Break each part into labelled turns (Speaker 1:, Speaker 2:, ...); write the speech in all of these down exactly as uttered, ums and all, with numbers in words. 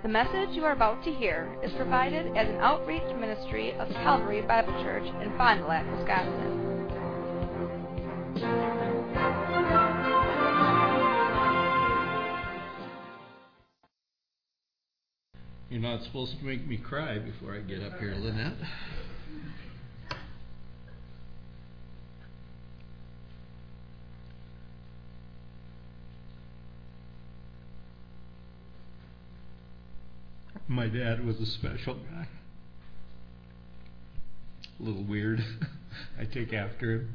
Speaker 1: The message you are about to hear is provided as an outreach ministry of Calvary Bible Church in Fond du Lac, Wisconsin.
Speaker 2: You're not supposed to make me cry before I get up here, Lynette. My dad was a special guy. A little weird. I take after him.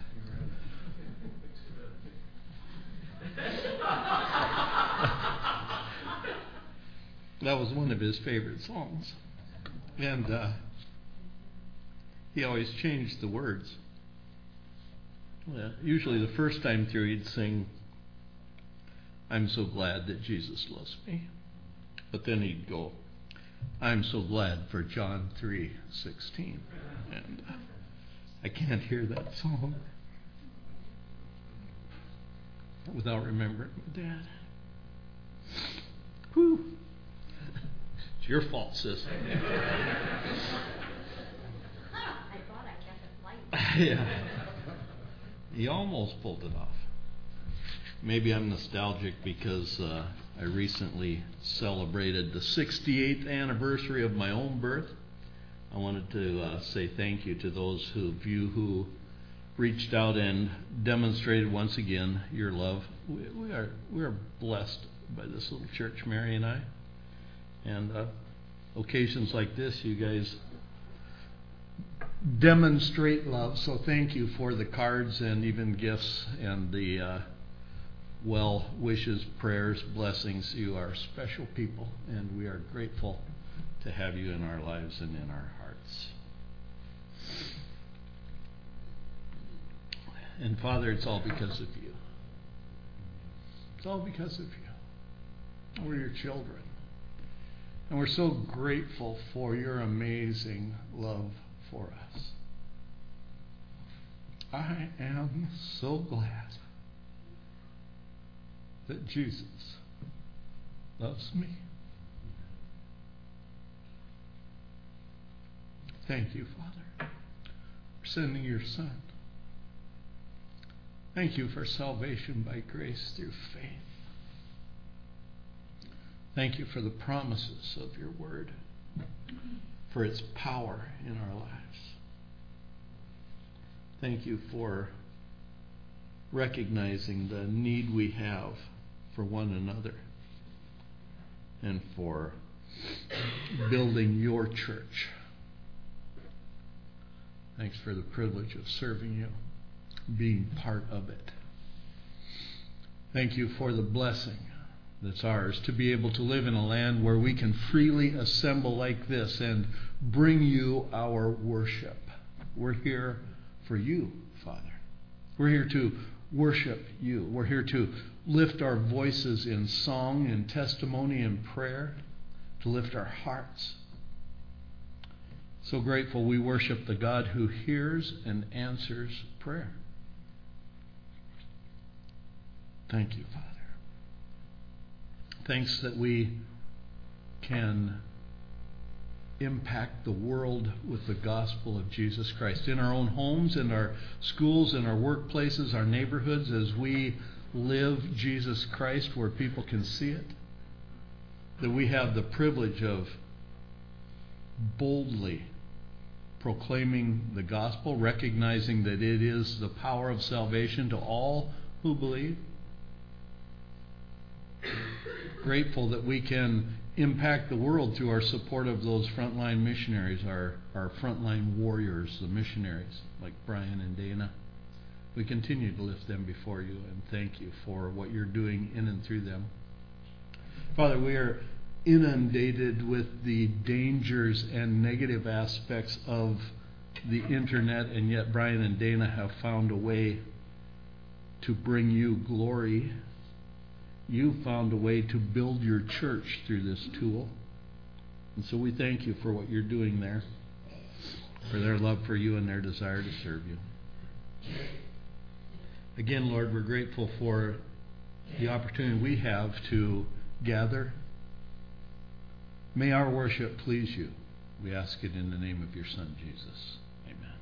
Speaker 2: That was one of his favorite songs. And uh, he always changed the words. Uh, usually the first time through he'd sing, "I'm so glad that Jesus loves me." But then he'd go, "I'm so glad for John three sixteen." And uh, I can't hear that song without remembering my dad. Whew. It's your fault, sis.
Speaker 3: I thought I kept it light.
Speaker 2: Yeah. He almost pulled it off. Maybe I'm nostalgic because uh, I recently celebrated the sixty-eighth anniversary of my own birth. I wanted to uh, say thank you to those of you who reached out and demonstrated once again your love. We, we are we are blessed by this little church, Mary and I. And uh, occasions like this, you guys demonstrate love. So thank you for the cards and even gifts and the uh, well wishes, prayers, blessings. You are special people, and we are grateful to have you in our lives and in our hearts. And Father, it's all because of you. It's all because of you. We're your children. And we're so grateful for your amazing love for us. I am so glad that Jesus loves me. Thank you, Father, for sending your Son. Thank you for salvation by grace through faith. Thank you for the promises of your word, for its power in our lives. Thank you for recognizing the need we have for one another and for building your church. Thanks for the privilege of serving you, being part of it. Thank you for the blessing that's ours to be able to live in a land where we can freely assemble like this and bring you our worship. We're here for you, Father. We're here to worship you. We're here to lift our voices in song and testimony and prayer, to lift our hearts. So grateful we worship the God who hears and answers prayer. Thank you, Father. Thanks that we can impact the world with the gospel of Jesus Christ in our own homes, in our schools, in our workplaces, our neighborhoods, as we live Jesus Christ where people can see it. That we have the privilege of boldly proclaiming the gospel, recognizing that it is the power of salvation to all who believe. Grateful that we can impact the world through our support of those frontline missionaries, our, our frontline warriors, the missionaries like Brian and Dana. We continue to lift them before you and thank you for what you're doing in and through them. Father, we are inundated with the dangers and negative aspects of the internet, and yet Brian and Dana have found a way to bring you glory. You found a way to build your church through this tool. And so we thank you for what you're doing there, for their love for you and their desire to serve you. Again, Lord, we're grateful for the opportunity we have to gather May our worship please you. We ask it in the name of your Son, Jesus. Amen.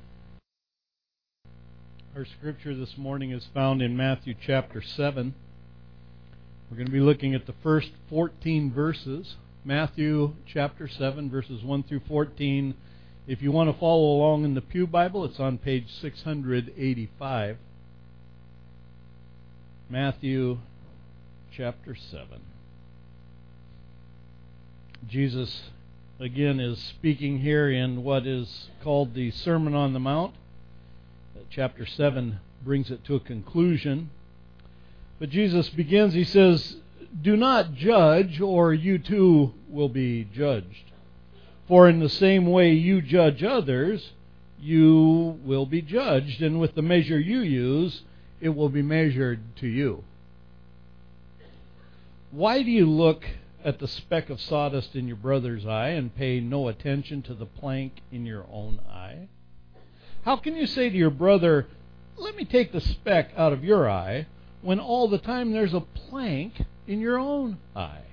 Speaker 4: Our scripture this morning is found in Matthew chapter seven. We're going to be looking at the first fourteen verses. Matthew chapter seven, verses one through fourteen. If you want to follow along in the Pew Bible, it's on page six eighty-five. Matthew chapter seven. Jesus, again, is speaking here in what is called the Sermon on the Mount. Chapter seven brings it to a conclusion. But Jesus begins, he says, "Do not judge, or you too will be judged. For in the same way you judge others, you will be judged, and with the measure you use, it will be measured to you. Why do you look at the speck of sawdust in your brother's eye and pay no attention to the plank in your own eye? How can you say to your brother, 'Let me take the speck out of your eye,' when all the time there's a plank in your own eye?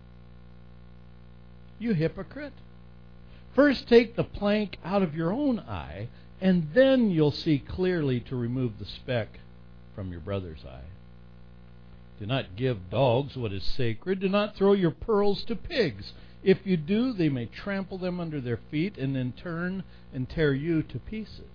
Speaker 4: You hypocrite! First take the plank out of your own eye, and then you'll see clearly to remove the speck from your brother's eye. Do not give dogs what is sacred. Do not throw your pearls to pigs. If you do, they may trample them under their feet and then turn and tear you to pieces.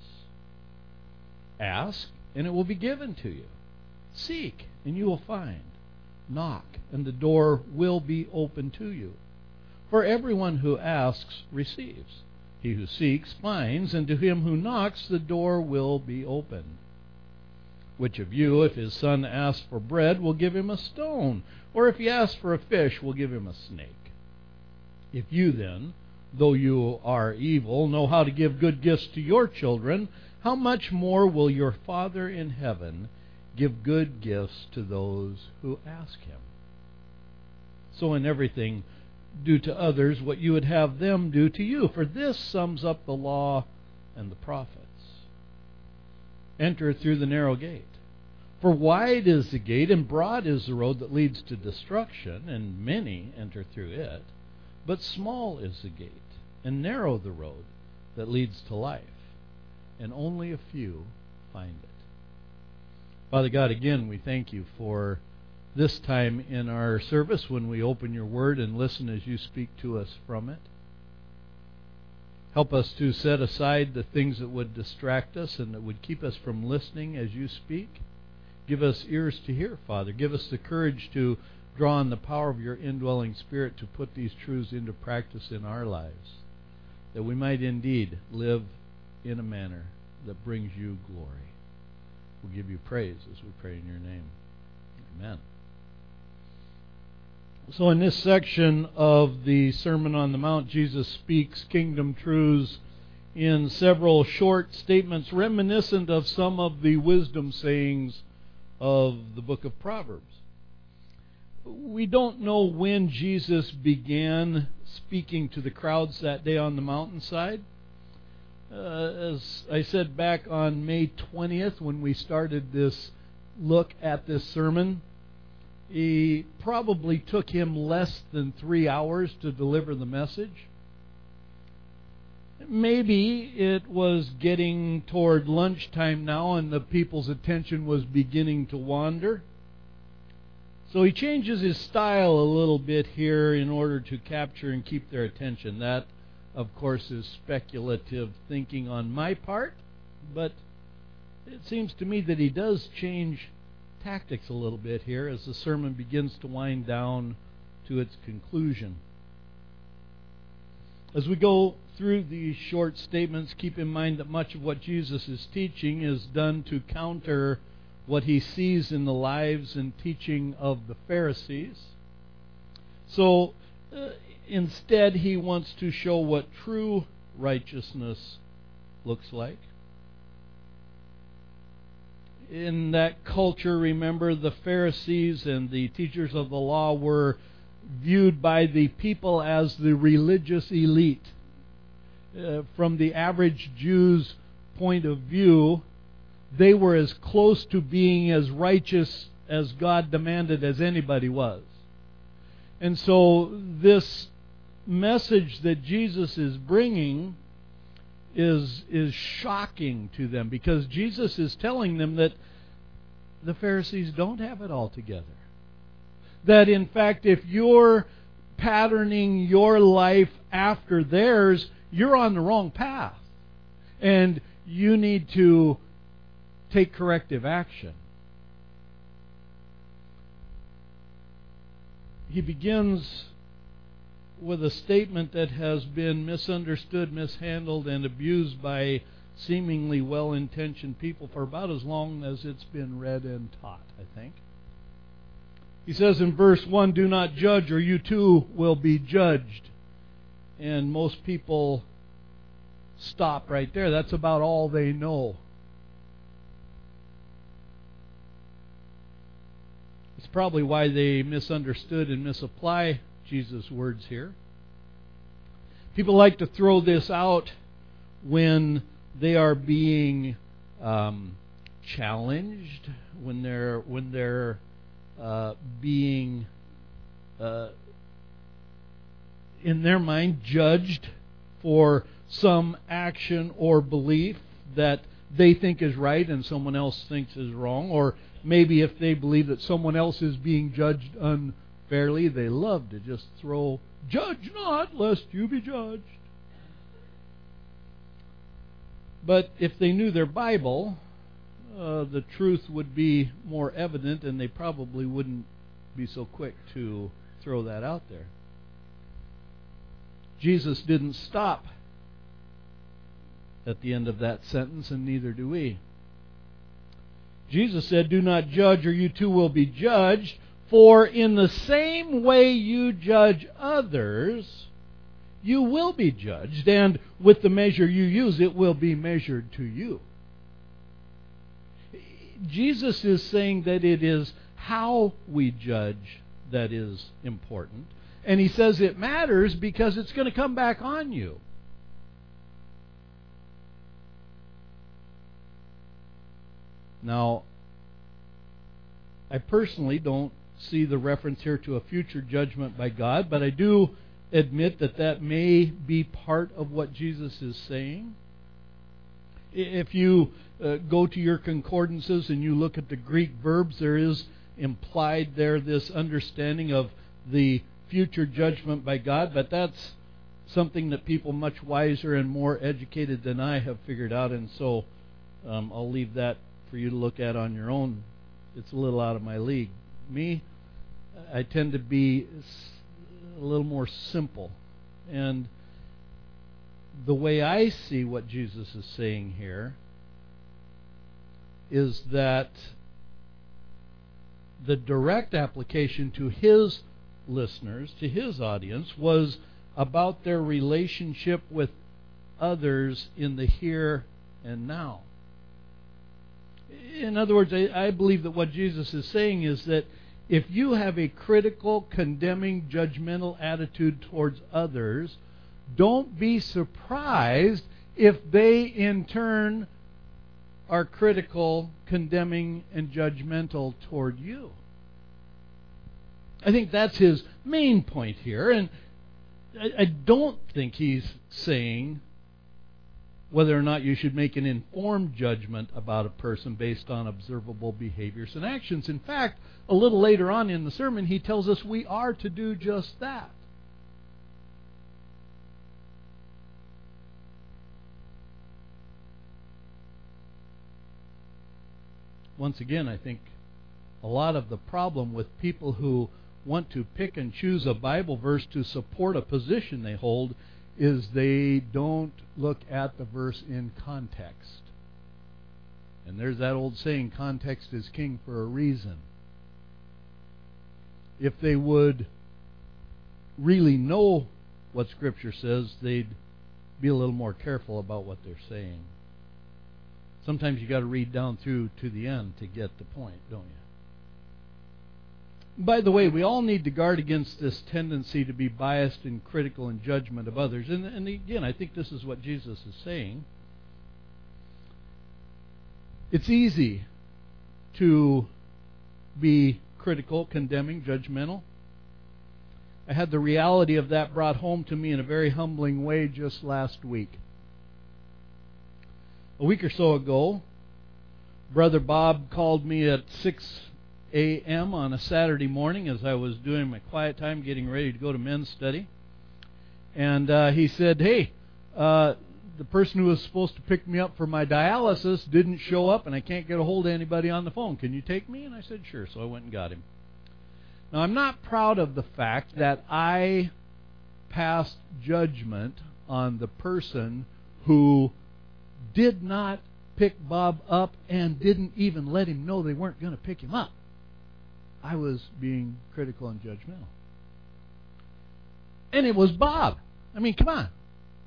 Speaker 4: Ask, and it will be given to you. Seek, and you will find. Knock, and the door will be open to you. For everyone who asks receives. He who seeks finds, and to him who knocks the door will be opened. Which of you, if his son asks for bread, will give him a stone? Or if he asks for a fish, will give him a snake? If you then, though you are evil, know how to give good gifts to your children, how much more will your Father in heaven give good gifts to those who ask him? So in everything, do to others what you would have them do to you, for this sums up the law and the prophets. Enter through the narrow gate. For wide is the gate and broad is the road that leads to destruction, and many enter through it. But small is the gate, and narrow the road that leads to life, and only a few find it." Father God, again, we thank you for this time in our service when we open your word and listen as you speak to us from it. Help us to set aside the things that would distract us and that would keep us from listening as you speak. Give us ears to hear, Father. Give us the courage to draw on the power of your indwelling Spirit to put these truths into practice in our lives, that we might indeed live in a manner that brings you glory. We'll give you praise as we pray in your name. Amen. So in this section of the Sermon on the Mount, Jesus speaks kingdom truths in several short statements reminiscent of some of the wisdom sayings of the book of Proverbs. We don't know when Jesus began speaking to the crowds that day on the mountainside. Uh, as I said back on May twentieth when we started this look at this sermon, it probably took him less than three hours to deliver the message. Maybe it was getting toward lunchtime now and the people's attention was beginning to wander. So he changes his style a little bit here in order to capture and keep their attention. That, of course, is speculative thinking on my part, but it seems to me that he does change tactics a little bit here as the sermon begins to wind down to its conclusion. As we go through these short statements, keep in mind that much of what Jesus is teaching is done to counter what he sees in the lives and teaching of the Pharisees. So uh, instead, he wants to show what true righteousness looks like. In that culture, remember, the Pharisees and the teachers of the law were viewed by the people as the religious elite. Uh, from the average Jew's point of view, they were as close to being as righteous as God demanded as anybody was. And so this message that Jesus is bringing is is shocking to them, because Jesus is telling them that the Pharisees don't have it all together. That in fact, if you're patterning your life after theirs, you're on the wrong path. And you need to take corrective action. He begins with a statement that has been misunderstood, mishandled, and abused by seemingly well-intentioned people for about as long as it's been read and taught, I think. He says in verse one, "Do not judge, or you too will be judged." And most people stop right there. That's about all they know. It's probably why they misunderstood and misapply Jesus' words here. People like to throw this out when they are being um, challenged, when they're when they're uh, being, uh, in their mind, judged for some action or belief that they think is right and someone else thinks is wrong, or maybe if they believe that someone else is being judged unfairly, they love to just throw, "Judge not, lest you be judged." But if they knew their Bible, uh, the truth would be more evident, and they probably wouldn't be so quick to throw that out there. Jesus didn't stop at the end of that sentence, and neither do we. Jesus said, "Do not judge, or you too will be judged. For in the same way you judge others, you will be judged. And with the measure you use, it will be measured to you." Jesus is saying that it is how we judge that is important. And He says it matters because it's going to come back on you. Now, I personally don't see the reference here to a future judgment by God, but I do admit that that may be part of what Jesus is saying. If you uh, go to your concordances and you look at the Greek verbs, there is implied there this understanding of the future judgment by God, but that's something that people much wiser and more educated than I have figured out, and so um, I'll leave that for you to look at on your own. It's a little out of my league. Me, I tend to be a little more simple. And the way I see what Jesus is saying here is that the direct application to His listeners, to His audience, was about their relationship with others in the here and now. In other words, I, I believe that what Jesus is saying is that if you have a critical, condemning, judgmental attitude towards others, don't be surprised if they in turn are critical, condemning, and judgmental toward you. I think that's His main point here, and I, I don't think He's saying whether or not you should make an informed judgment about a person based on observable behaviors and actions. In fact, a little later on in the sermon, He tells us we are to do just that. Once again, I think a lot of the problem with people who want to pick and choose a Bible verse to support a position they hold is they don't look at the verse in context. And there's that old saying, context is king, for a reason. If they would really know what Scripture says, they'd be a little more careful about what they're saying. Sometimes you got to read down through to the end to get the point, don't you? By the way, we all need to guard against this tendency to be biased and critical in judgment of others. And, and again, I think this is what Jesus is saying. It's easy to be critical, condemning, judgmental. I had the reality of that brought home to me in a very humbling way just last week. A week or so ago, Brother Bob called me at six a.m. on a Saturday morning as I was doing my quiet time, getting ready to go to men's study. And uh, he said, hey, uh, the person who was supposed to pick me up for my dialysis didn't show up, and I can't get a hold of anybody on the phone. Can you take me? And I said, sure. So I went and got him. Now, I'm not proud of the fact that I passed judgment on the person who did not pick Bob up and didn't even let him know they weren't going to pick him up. I was being critical and judgmental. And it was Bob. I mean, come on.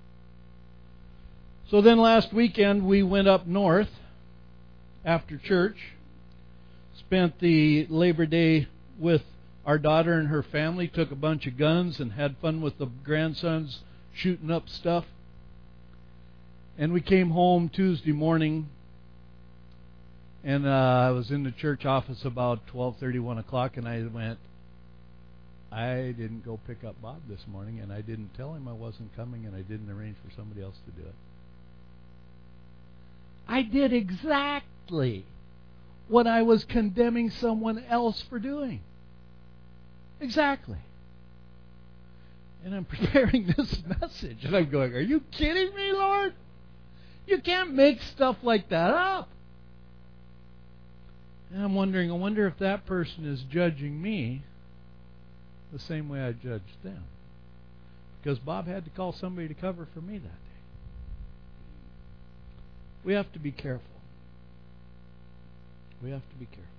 Speaker 4: So then last weekend we went up north after church, spent the Labor Day with our daughter and her family, took a bunch of guns and had fun with the grandsons shooting up stuff. And we came home Tuesday morning, and uh, I was in the church office about twelve thirty, one o'clock, and I went, I didn't go pick up Bob this morning, and I didn't tell him I wasn't coming, and I didn't arrange for somebody else to do it. I did exactly what I was condemning someone else for doing. Exactly. And I'm preparing this message, and I'm going, are you kidding me, Lord? You can't make stuff like that up. And I'm wondering, I wonder if that person is judging me the same way I judged them. Because Bob had to call somebody to cover for me that day. We have to be careful. We have to be careful.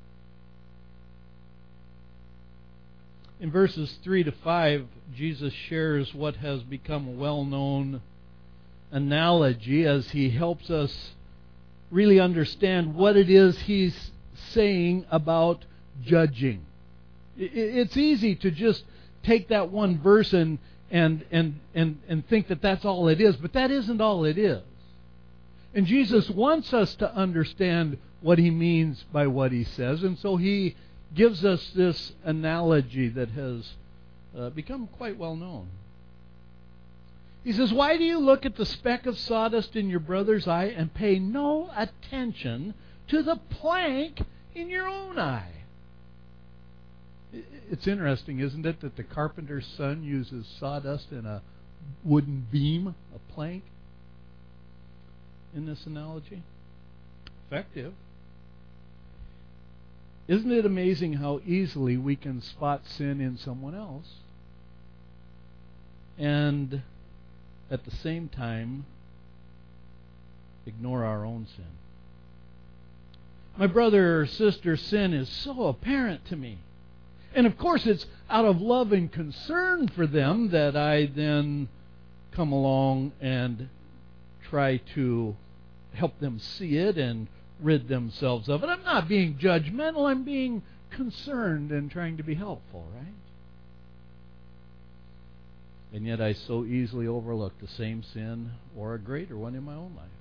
Speaker 4: In verses three to five, Jesus shares what has become a well-known analogy as he helps us really understand what it is he's saying about judging. It's easy to just take that one verse and and and and, and think that that's all it is, but that isn't all it is. And Jesus wants us to understand what he means by what he says, and so he gives us this analogy that has uh, become quite well known. He says, why do you look at the speck of sawdust in your brother's eye and pay no attention to the plank in your own eye? It's interesting, isn't it, that the carpenter's son uses sawdust in a wooden beam, a plank, in this analogy? Effective. Isn't it amazing how easily we can spot sin in someone else and at the same time ignore our own sin? My brother or sister's sin is so apparent to me. And of course it's out of love and concern for them that I then come along and try to help them see it and rid themselves of it. I'm not being judgmental, I'm being concerned and trying to be helpful, right? And yet I so easily overlook the same sin or a greater one in my own life.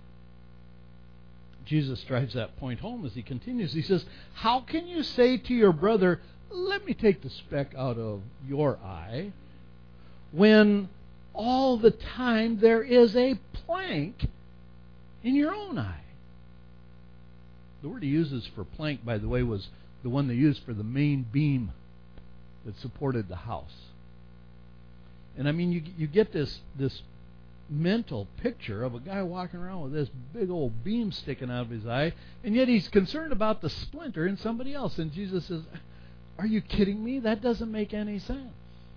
Speaker 4: Jesus drives that point home as he continues. He says, how can you say to your brother, let me take the speck out of your eye, when all the time there is a plank in your own eye? The word he uses for plank, by the way, was the one they used for the main beam that supported the house. And I mean, you you get this this mental picture of a guy walking around with this big old beam sticking out of his eye, and yet he's concerned about the splinter in somebody else. And Jesus says, are you kidding me? That doesn't make any sense.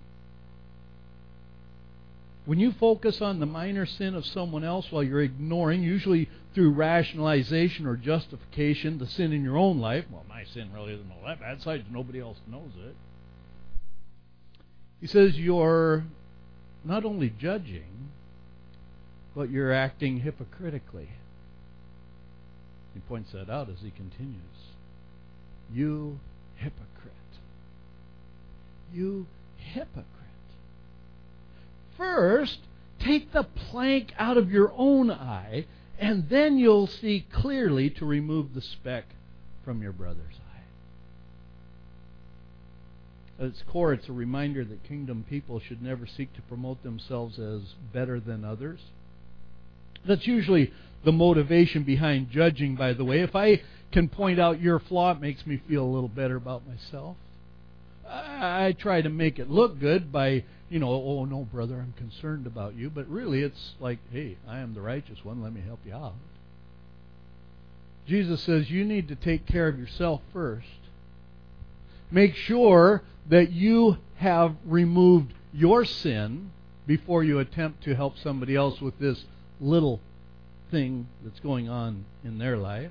Speaker 4: When you focus on the minor sin of someone else while you're ignoring, usually through rationalization or justification, the sin in your own life, well, my sin really isn't all that bad, besides nobody else knows it. He says you're not only judging, but you're acting hypocritically. He points that out as he continues. You hypocrite. You hypocrite. First, take the plank out of your own eye, and then you'll see clearly to remove the speck from your brother's eye. At its core, it's a reminder that kingdom people should never seek to promote themselves as better than others. That's usually the motivation behind judging, by the way. If I can point out your flaw, it makes me feel a little better about myself. I, I try to make it look good by, you know, oh, no, brother, I'm concerned about you. But really, it's like, hey, I am the righteous one. Let me help you out. Jesus says you need to take care of yourself first. Make sure that you have removed your sin before you attempt to help somebody else with this little thing that's going on in their life.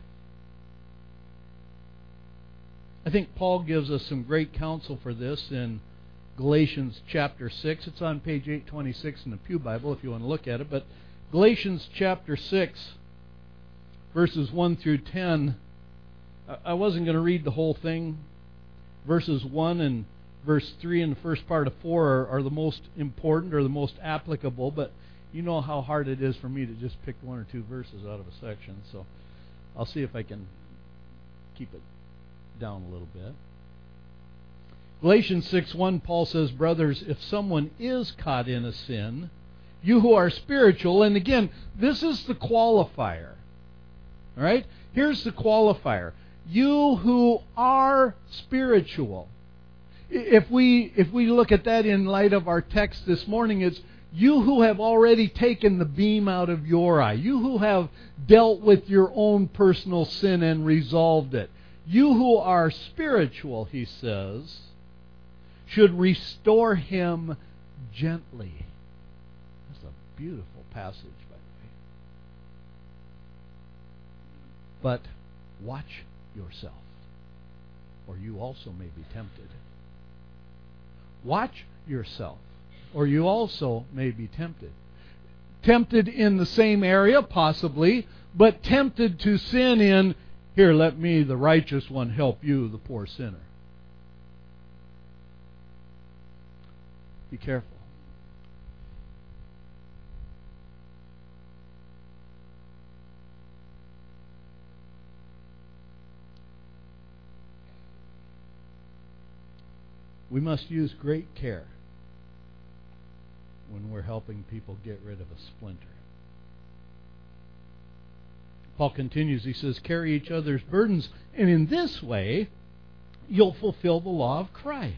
Speaker 4: I think Paul gives us some great counsel for this in Galatians chapter six. It's on page eight twenty-six in the Pew Bible if you want to look at it. But Galatians chapter six, verses one through ten, I wasn't going to read the whole thing. Verses one and verse three and the first part of four are, are the most important or the most applicable, but you know how hard it is for me to just pick one or two verses out of a section, so I'll see if I can keep it down a little bit. Galatians six one, Paul says, brothers, if someone is caught in a sin, you who are spiritual, and again, this is the qualifier. All right? Here's the qualifier. You who are spiritual. If we if we look at that in light of our text this morning, it's you who have already taken the beam out of your eye. You who have dealt with your own personal sin and resolved it. You who are spiritual, he says, should restore him gently. That's a beautiful passage, by the way. But watch yourself, or you also may be tempted. Watch yourself, or you also may be tempted. Tempted in the same area, possibly, but tempted to sin in, here, let me, the righteous one, help you, the poor sinner. Be careful. We must use great care when we're helping people get rid of a splinter. Paul continues, he says, carry each other's burdens, and in this way, you'll fulfill the law of Christ.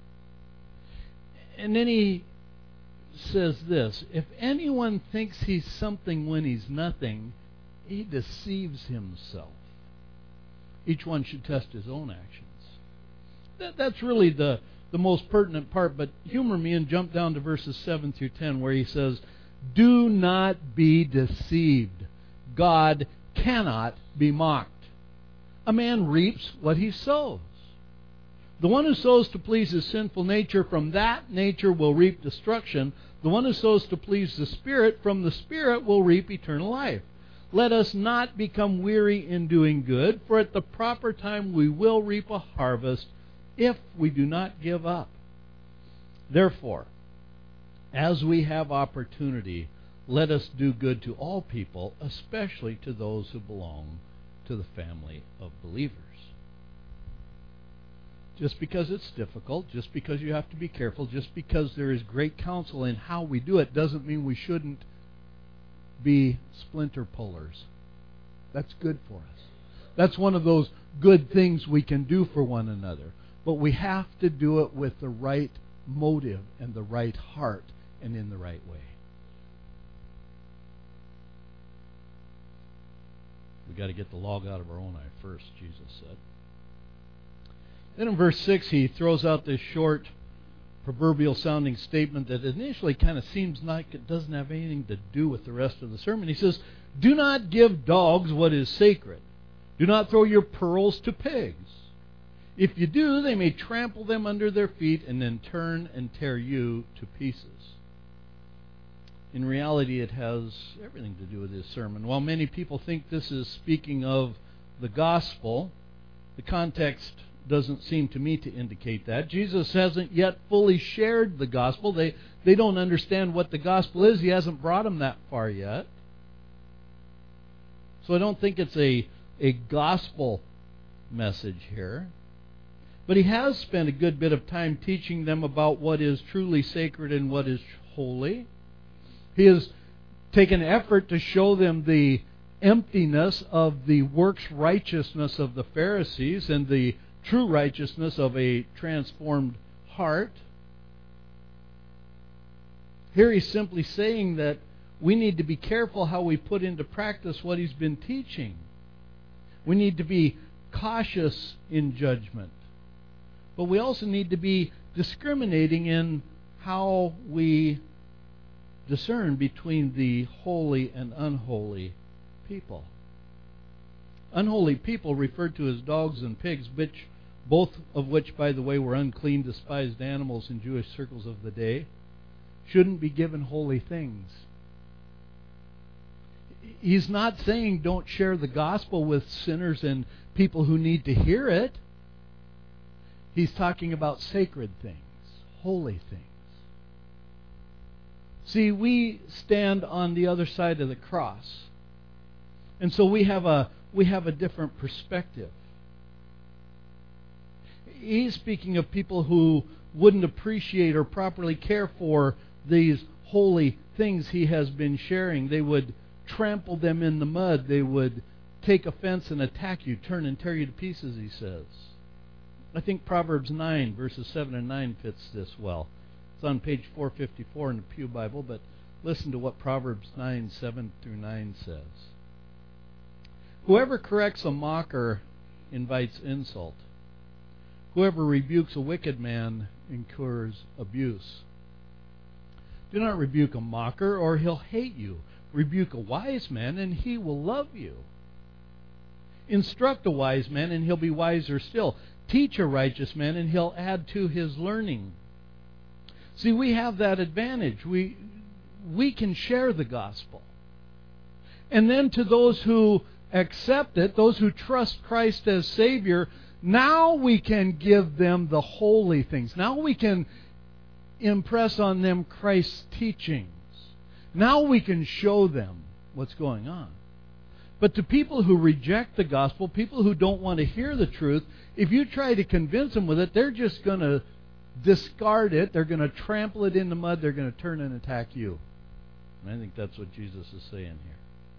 Speaker 4: And then he says this, if anyone thinks he's something when he's nothing, he deceives himself. Each one should test his own actions. That, that's really the, the most pertinent part, but humor me and jump down to verses seven through ten where he says, do not be deceived. God cannot be mocked. A man reaps what he sows. The one who sows to please his sinful nature, from that nature will reap destruction. The one who sows to please the Spirit, from the Spirit will reap eternal life. Let us not become weary in doing good, for at the proper time we will reap a harvest if we do not give up. Therefore, as we have opportunity, let us do good to all people, especially to those who belong to the family of believers. Just because it's difficult, just because you have to be careful, just because there is great counsel in how we do it, doesn't mean we shouldn't be splinter pullers. That's good for us. That's one of those good things we can do for one another. But we have to do it with the right motive and the right heart and in the right way. We've got to get the log out of our own eye first, Jesus said. Then in verse six, he throws out this short, proverbial-sounding statement that initially kind of seems like it doesn't have anything to do with the rest of the sermon. He says, do not give dogs what is sacred. Do not throw your pearls to pigs. If you do, they may trample them under their feet and then turn and tear you to pieces. In reality, it has everything to do with his sermon. While many people think this is speaking of the gospel, the context doesn't seem to me to indicate that. Jesus hasn't yet fully shared the gospel. They, they don't understand what the gospel is. He hasn't brought them that far yet. So I don't think it's a, a gospel message here. But he has spent a good bit of time teaching them about what is truly sacred and what is holy. He has taken effort to show them the emptiness of the works righteousness of the Pharisees and the true righteousness of a transformed heart. Here he's simply saying that we need to be careful how we put into practice what he's been teaching. We need to be cautious in judgment. But we also need to be discriminating in how we discern between the holy and unholy people. Unholy people referred to as dogs and pigs, which both of which, by the way, were unclean, despised animals in Jewish circles of the day, shouldn't be given holy things. He's not saying don't share the gospel with sinners and people who need to hear it. He's talking about sacred things, holy things. See, we stand on the other side of the cross. And so we have a we have a different perspective. He's speaking of people who wouldn't appreciate or properly care for these holy things he has been sharing. They would trample them in the mud. They would take offense and attack you, turn and tear you to pieces, he says. I think Proverbs nine, verses seven and nine fits this well. It's on page four fifty-four in the Pew Bible, but listen to what Proverbs nine, seven through nine says. Whoever corrects a mocker invites insult. Whoever rebukes a wicked man incurs abuse. Do not rebuke a mocker, or he'll hate you. Rebuke a wise man, and he will love you. Instruct a wise man, and he'll be wiser still. Teach a righteous man, and he'll add to his learning. See, we have that advantage. We, we can share the gospel. And then to those who accept it, those who trust Christ as Savior, now we can give them the holy things. Now we can impress on them Christ's teachings. Now we can show them what's going on. But to people who reject the gospel, people who don't want to hear the truth, if you try to convince them with it, they're just going to discard it. They're going to trample it in the mud. They're going to turn and attack you. And I think that's what Jesus is saying here.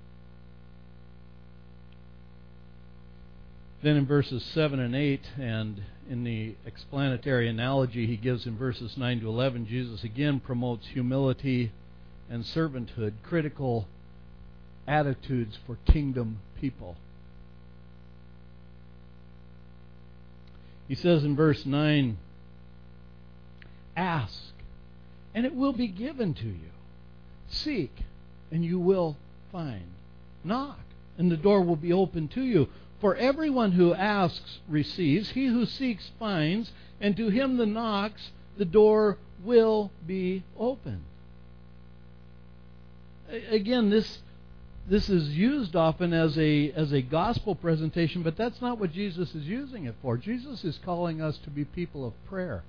Speaker 4: Then in verses seven and eight, and in the explanatory analogy he gives in verses nine to eleven, Jesus again promotes humility and servanthood, critical attitudes for kingdom people. He says in verse nine, ask, and it will be given to you. Seek, and you will find. Knock, and the door will be open to you. For everyone who asks receives, he who seeks finds, and to him that knocks, the door will be opened. Again, this this is used often as a as a gospel presentation, but that's not what Jesus is using it for. Jesus is calling us to be people of prayer.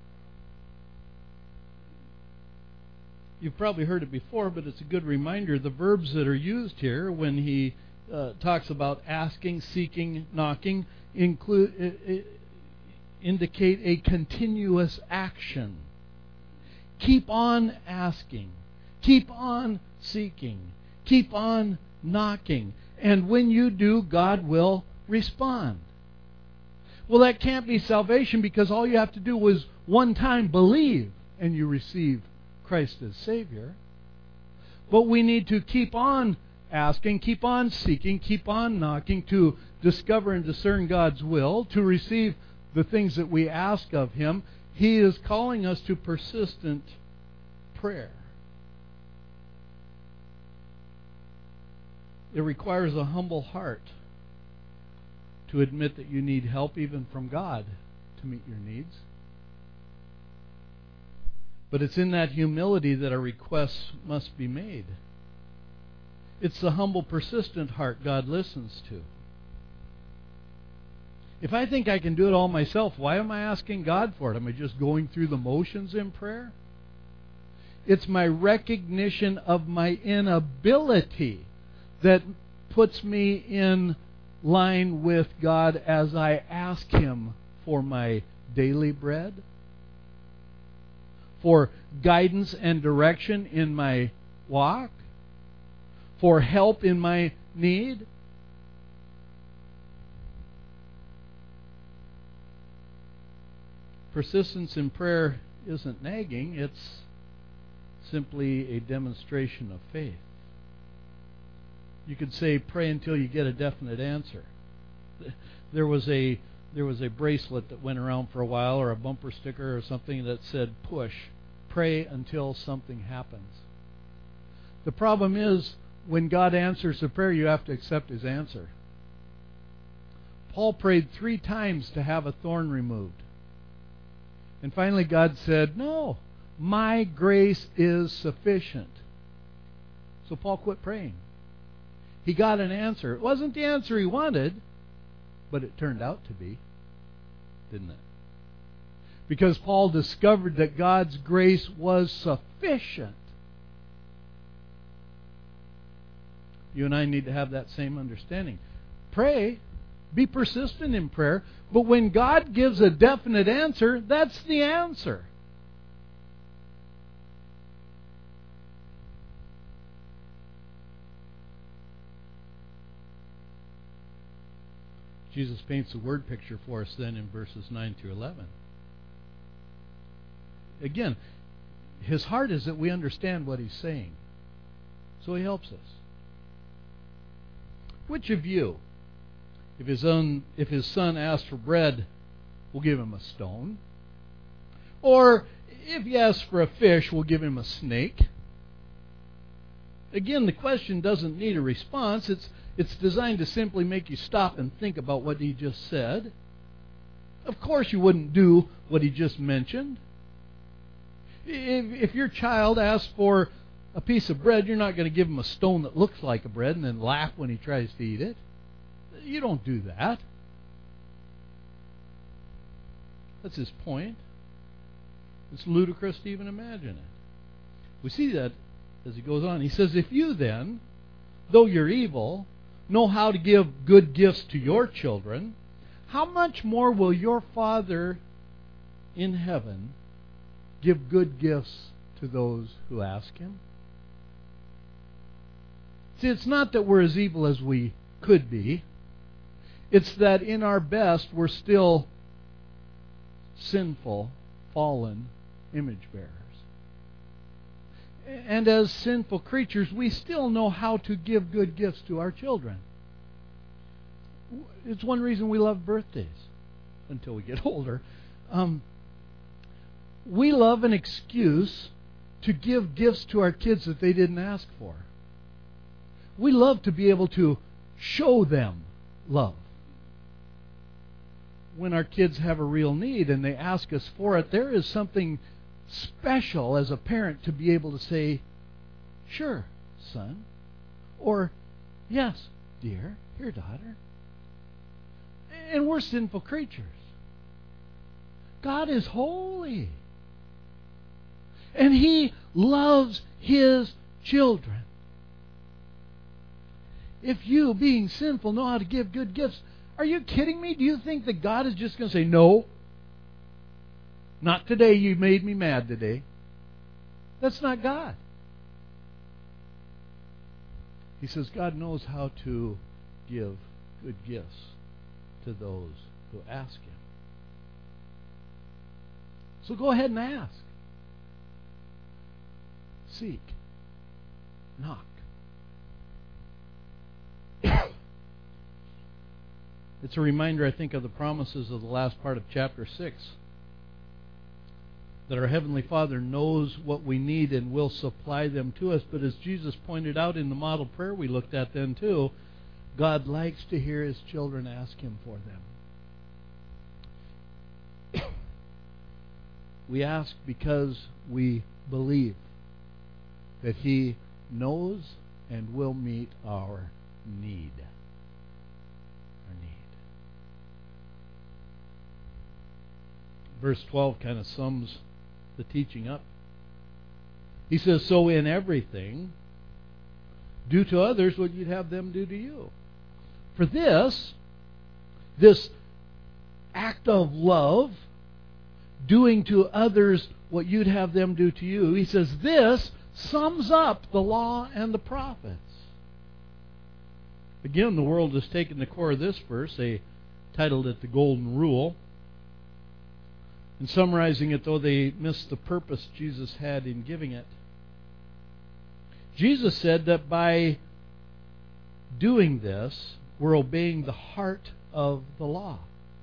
Speaker 4: You've probably heard it before, but it's a good reminder. The verbs that are used here when he uh, talks about asking, seeking, knocking include uh, indicate a continuous action. Keep on asking. Keep on seeking. Keep on knocking. And when you do, God will respond. Well, that can't be salvation, because all you have to do is one time believe and you receive Christ as Savior. But we need to keep on asking, keep on seeking, keep on knocking to discover and discern God's will, to receive the things that we ask of Him. He is calling us to persistent prayer. It requires a humble heart to admit that you need help even from God to meet your needs. But it's in that humility that our requests must be made. It's the humble, persistent heart God listens to. If I think I can do it all myself, why am I asking God for it? Am I just going through the motions in prayer? It's my recognition of my inability that puts me in line with God as I ask Him for my daily bread? For guidance and direction in my walk? For help in my need? Persistence in prayer isn't nagging, it's simply a demonstration of faith. You could say pray until you get a definite answer. There was a there was a bracelet that went around for a while, or a bumper sticker or something that said push, pray until something happens. The problem is, when God answers a prayer, you have to accept His answer. Paul prayed three times to have a thorn removed. And finally God said, no, my grace is sufficient. So Paul quit praying. He got an answer. It wasn't the answer he wanted, but it turned out to be, didn't it? Because Paul discovered that God's grace was sufficient. You and I need to have that same understanding. Pray, be persistent in prayer, but when God gives a definite answer, that's the answer. Jesus paints a word picture for us then in verses nine through eleven. Again, His heart is that we understand what He's saying. So He helps us. Which of you, if his own, if his son asks for bread, will give him a stone? Or if he asks for a fish, will give him a snake? Again, the question doesn't need a response. It's it's designed to simply make you stop and think about what he just said. Of course you wouldn't do what he just mentioned. If, if your child asks for a piece of bread, you're not going to give him a stone that looks like a bread and then laugh when he tries to eat it. You don't do that. That's his point. It's ludicrous to even imagine it. We see that as he goes on. He says, if you then, though you're evil, know how to give good gifts to your children, how much more will your Father in heaven give good gifts to those who ask Him? See, it's not that we're as evil as we could be. It's that in our best, we're still sinful, fallen image bearers. And as sinful creatures, we still know how to give good gifts to our children. It's one reason we love birthdays until we get older. Um, we love an excuse to give gifts to our kids that they didn't ask for. We love to be able to show them love. When our kids have a real need and they ask us for it, there is something special as a parent to be able to say, sure, son, or yes, dear, here, daughter. And we're sinful creatures. God is holy. And He loves His children. If you, being sinful, know how to give good gifts, are you kidding me? Do you think that God is just going to say, no? Not today, you made me mad today. That's not God. He says God knows how to give good gifts to those who ask Him. So go ahead and ask. Seek. Knock. It's a reminder, I think, of the promises of the last part of chapter six. That our Heavenly Father knows what we need and will supply them to us. But as Jesus pointed out in the model prayer we looked at then too, God likes to hear His children ask Him for them. We ask because we believe that He knows and will meet our need. Verse twelve kind of sums the teaching up. He says, so in everything, do to others what you'd have them do to you. For this, this act of love, doing to others what you'd have them do to you. He says this sums up the law and the prophets. Again, the world has taken the core of this verse. They titled it the Golden Rule. In summarizing it, though, they missed the purpose Jesus had in giving it. Jesus said that by doing this, we're obeying the heart of the law.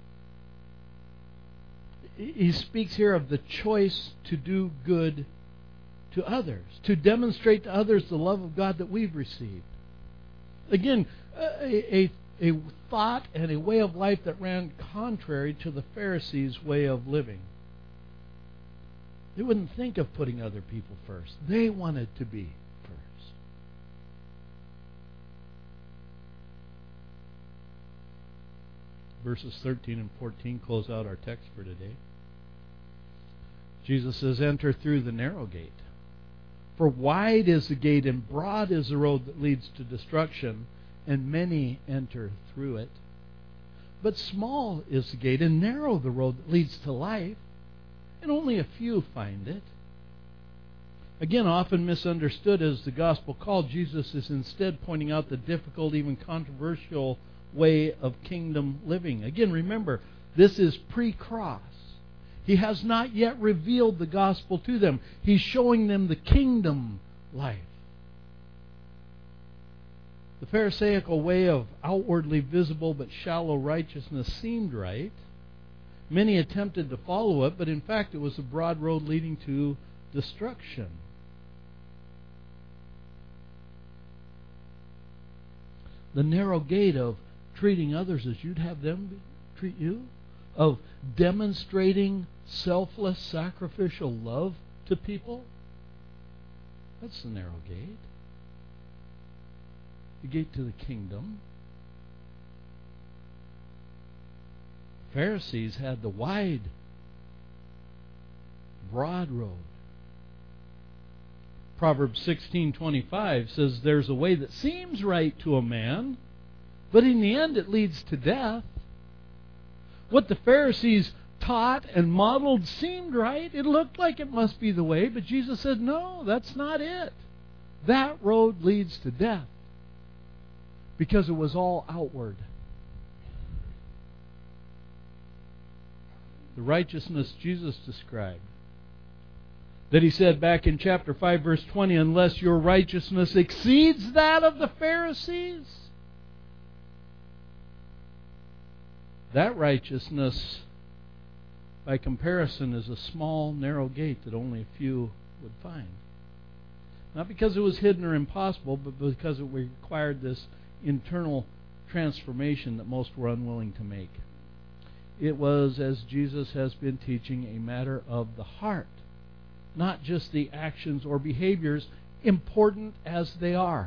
Speaker 4: He speaks here of the choice to do good to others, to demonstrate to others the love of God that we've received. Again, a, a, a thought and a way of life that ran contrary to the Pharisees' way of living. They wouldn't think of putting other people first. They wanted to be first. Verses thirteen and fourteen close out our text for today. Jesus says, enter through the narrow gate. For wide is the gate and broad is the road that leads to destruction, and many enter through it. But small is the gate and narrow the road that leads to life, and only a few find it. Again, often misunderstood as the gospel call, Jesus is instead pointing out the difficult, even controversial way of kingdom living. Again, remember, this is pre-cross. He has not yet revealed the gospel to them. He's showing them the kingdom life. The Pharisaical way of outwardly visible but shallow righteousness seemed right. Many attempted to follow it, but in fact it was a broad road leading to destruction. The narrow gate of treating others as you'd have them treat you, of demonstrating selfless, sacrificial love to people, that's the narrow gate. The gate to the kingdom. Pharisees had the wide, broad road. Proverbs sixteen twenty-five says, there's a way that seems right to a man, but in the end it leads to death. What the Pharisees taught and modeled seemed right. It looked like it must be the way, but Jesus said, no, that's not it. That road leads to death because it was all outward. The righteousness Jesus described, that he said back in chapter five, verse twenty, unless your righteousness exceeds that of the Pharisees, that righteousness, by comparison, is a small, narrow gate that only a few would find. Not because it was hidden or impossible, but because it required this internal transformation that most were unwilling to make. It was, as Jesus has been teaching, a matter of the heart, not just the actions or behaviors, important as they are.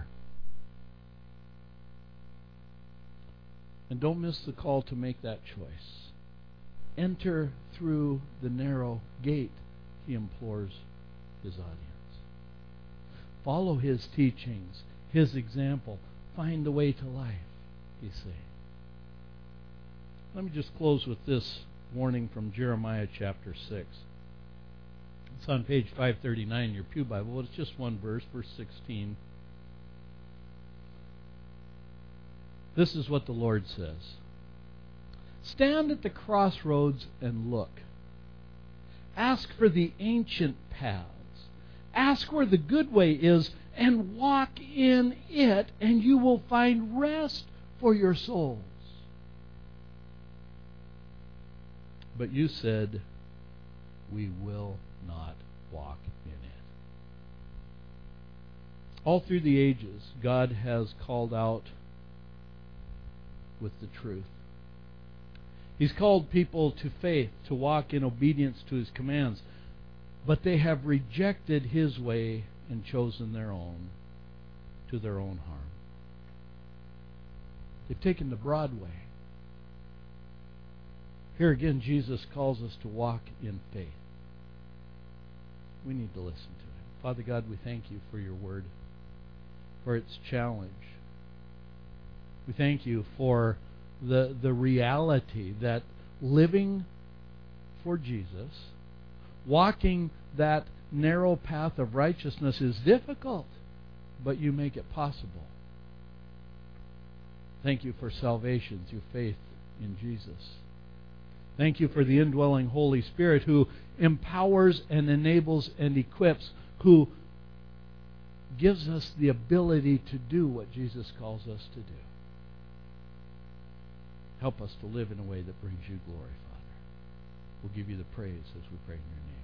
Speaker 4: And don't miss the call to make that choice. Enter through the narrow gate, he implores his audience. Follow his teachings, his example. Find the way to life, he says. Let me just close with this warning from Jeremiah chapter six. It's on page five thirty-nine in your Pew Bible. It's just one verse, verse sixteen. This is what the Lord says. Stand at the crossroads and look. Ask for the ancient paths. Ask where the good way is and walk in it, and you will find rest for your souls. But you said, we will not walk in it. All through the ages, God has called out with the truth. He's called people to faith, to walk in obedience to His commands. But they have rejected His way and chosen their own, to their own harm. They've taken the broad way. Here again, Jesus calls us to walk in faith. We need to listen to Him. Father God, we thank You for Your Word, for its challenge. We thank You for the, the reality that living for Jesus, walking that narrow path of righteousness is difficult, but you make it possible. Thank you for salvation through faith in Jesus. Thank you for the indwelling Holy Spirit who empowers and enables and equips, who gives us the ability to do what Jesus calls us to do. Help us to live in a way that brings you glory, Father. We'll give you the praise as we pray in your name.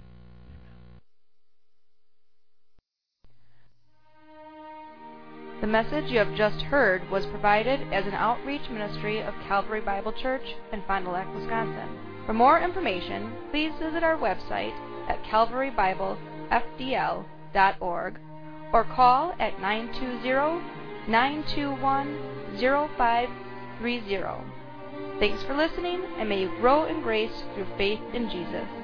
Speaker 1: The message you have just heard was provided as an outreach ministry of Calvary Bible Church in Fond du Lac, Wisconsin. For more information, please visit our website at calvary bible f d l dot org or call at nine two zero, nine two one, zero five three zero. Thanks for listening, and may you grow in grace through faith in Jesus.